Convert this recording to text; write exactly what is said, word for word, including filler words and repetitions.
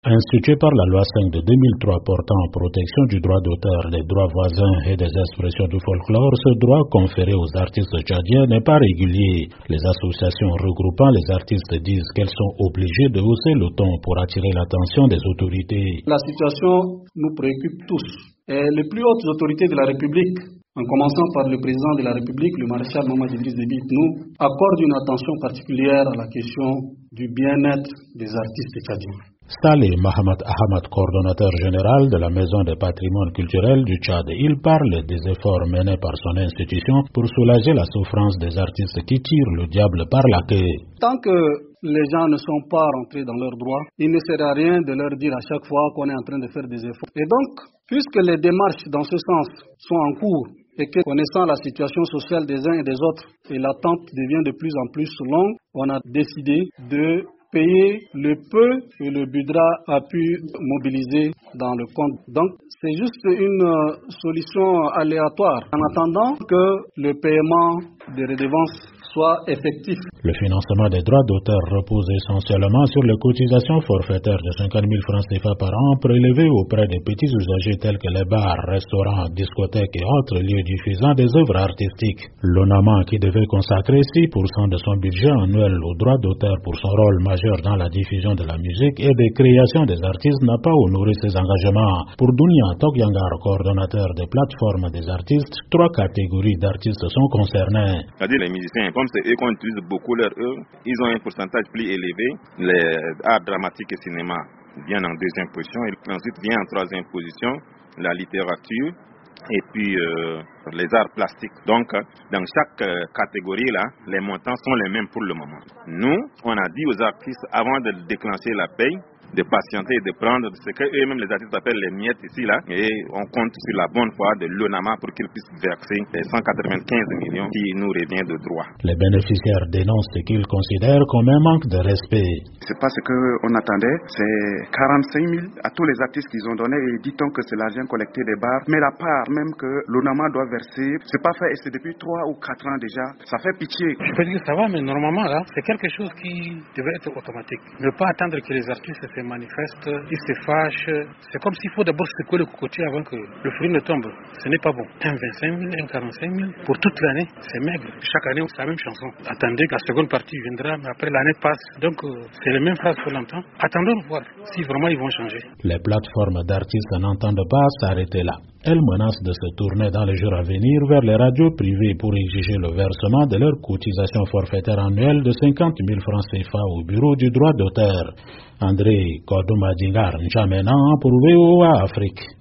Institué par la loi cinq de deux mille trois portant protection du droit d'auteur, des droits voisins et des expressions du folklore, ce droit conféré aux artistes tchadiens n'est pas régulier. Les associations regroupant les artistes disent qu'elles sont obligées de hausser le ton pour attirer l'attention des autorités. La situation nous préoccupe tous. Et les plus hautes autorités de la République, en commençant par le président de la République, le maréchal Mohamed Idriss Déby Itno, accordent une attention particulière à la question du bien-être des artistes tchadiens. Saleh Mahamat Ahmad, coordonnateur général de la Maison des patrimoines culturels du Tchad, il parle des efforts menés par son institution pour soulager la souffrance des artistes qui tirent le diable par la queue. Tant que les gens ne sont pas rentrés dans leurs droits, il ne sert à rien de leur dire à chaque fois qu'on est en train de faire des efforts. Et donc, puisque les démarches dans ce sens sont en cours et que, connaissant la situation sociale des uns et des autres, et l'attente devient de plus en plus longue, on a décidé de payer le peu que le Budra a pu mobiliser dans le compte. Donc, c'est juste une solution aléatoire en attendant que le paiement des redevances soit effectif. Le financement des droits d'auteur repose essentiellement sur les cotisations forfaitaires de cinquante mille francs C F A par an prélevées auprès des petits usagers tels que les bars, restaurants, discothèques et autres lieux diffusant des œuvres artistiques. L'ONAMA, qui devait consacrer six pour cent de son budget annuel aux droits d'auteur pour son rôle majeur dans la diffusion de la musique et des créations des artistes, n'a pas honoré ses engagements. Pour Dounia Tokyangar, coordonnateur des plateformes des artistes, trois catégories d'artistes sont concernées. C'est-à-dire les musiciens, comme c'est eux qu'on utilise beaucoup leur œuvre, ils ont un pourcentage plus élevé. Les arts dramatiques et cinéma viennent en deuxième position, et ensuite vient en troisième position la littérature et puis euh, les arts plastiques. Donc, dans chaque euh, catégorie là, les montants sont les mêmes pour le moment. Nous, on a dit aux artistes avant de déclencher la paye, de patienter et de prendre ce que eux-mêmes les artistes appellent les miettes ici là, et on compte sur la bonne foi de l'ONAMA pour qu'ils puissent verser les cent quatre-vingt-quinze millions qui nous revient de droit. Les bénéficiaires dénoncent ce qu'ils considèrent comme un manque de respect. C'est pas ce qu'on attendait, c'est quarante-cinq mille à tous les artistes qu'ils ont donné, et dit-on que c'est l'argent collecté des bars, mais la part même que l'ONAMA doit verser, c'est pas fait, et c'est depuis trois ou quatre ans déjà, ça fait pitié. Je peux dire que ça va, mais normalement là, c'est quelque chose qui devrait être automatique. Ne pas attendre que les artistes se manifestent, ils se fâchent. C'est comme s'il faut d'abord secouer le cocotier avant que le fruit ne tombe. Ce n'est pas bon. Un vingt-cinq mille, un quarante-cinq mille pour toute l'année, c'est maigre. Chaque année, c'est la même chanson. Attendez que la seconde partie viendra, mais après l'année passe. Donc, euh, c'est les mêmes phrases qu'on entend. Attendons de voir si vraiment ils vont changer. Les plateformes d'artistes n'entendent pas s'arrêter là. Elles menacent de se tourner dans les jours à venir vers les radios privées pour exiger le versement de leur cotisation forfaitaire annuelle de cinquante mille francs C F A au bureau du droit d'auteur. André Kodouma Djingar N'Djamena pour V O A Afrique.